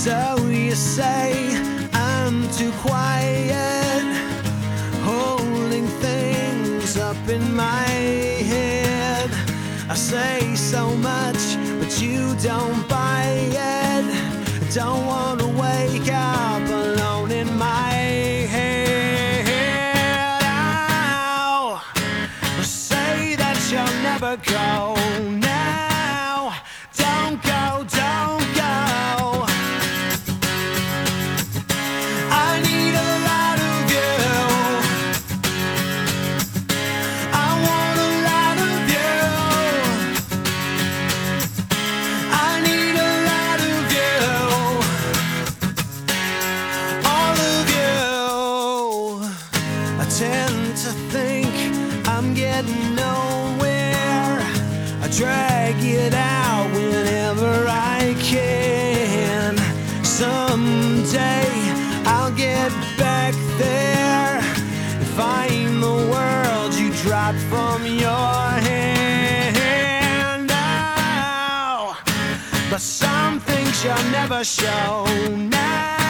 So you say I'm too quiet, holding things up in my head. I say so much, but you don't buy it. Don't wanna wake up alone in my head. Oh, say that you'll never go now. Don't go, don't go. I need a lot of you. I want a lot of you. I need a lot of you. All of you. I tend to think I'm getting nowhere. I drag it out whenever I can. Someday I'll get back there and find the world you dropped from your hand. Oh, but some things you'll never show now.